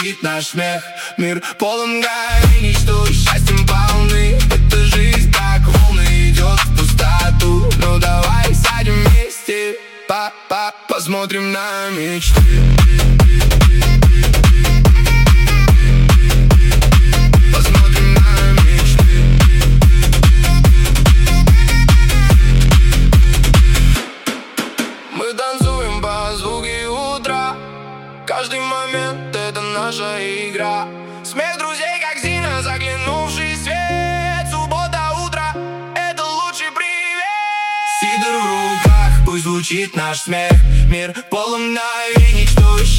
звучит наш смех. Мир полон мгновений, что счастьем полны. Эта жизнь как волны идет в пустоту. Ну давай сядем вместе, посмотрим на мечты. Посмотрим на мечты. Мы танцуем по звуке утра. Каждый момент — это наша игра. Смех друзей, как зина, заглянувший свет. Суббота, утро — это лучший привет. Сидор в руках, пусть звучит наш смех. Мир полон мгновений, что